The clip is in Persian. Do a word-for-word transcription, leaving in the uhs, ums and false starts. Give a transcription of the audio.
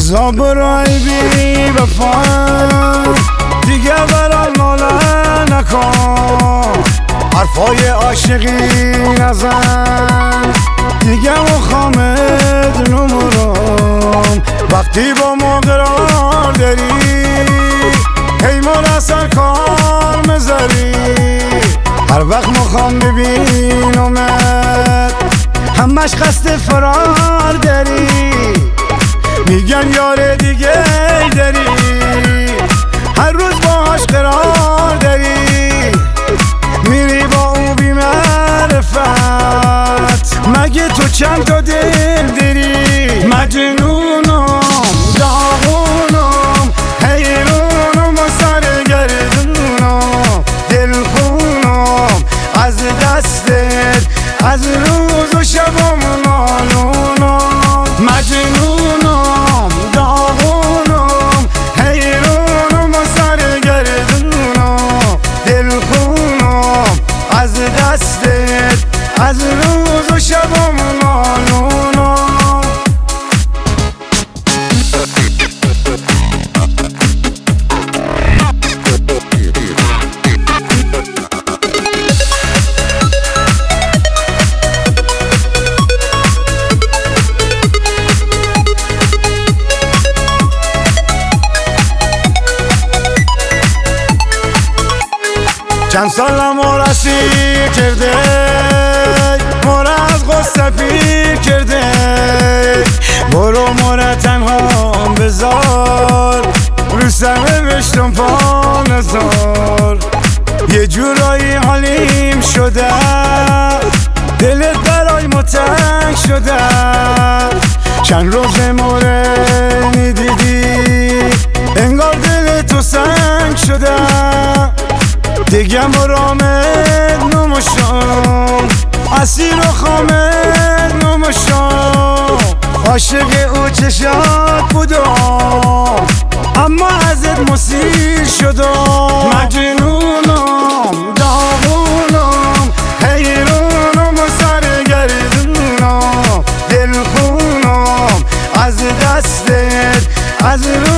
بزا برای بی وفا دیگه برام ناله نکن، حرفای عاشقی نزن دیگه مخامد نمورم. وقتی با ما قرار داری هی ما را سر کار مذاری، هر وقت مخوام ببینمت همش قصد فرار داری. میگن یار دیگه داری هر روز باهاش قرار داری، میری با او بی معرفت مگه تو چند تا دل داری؟ مجنونم داغونم حیرونم و سرگردونم، دلخونم از دستت از روز و شبم نالونم. مجنونم داغونم حیرونم و سرگردونم، دلخونم از دستت از روز و شبم نالونم. چند سالم و رسیر کرده مورا از غصه پیر کرده، برو مورا تنها بذار رو سمه بشتم پا نزار. یه جورایی حالیم شده دلت برای متنگ شده، چند روز موره میدیدی انگار دل تو سنگ شده. دیگه مرامت نموشم اسیر و خامت نموشم، عاشق او چشات بودم اما ازت مسیر شدم. مجنونم داغونم حیرونم و سرگردونم، دلخونم از دستت از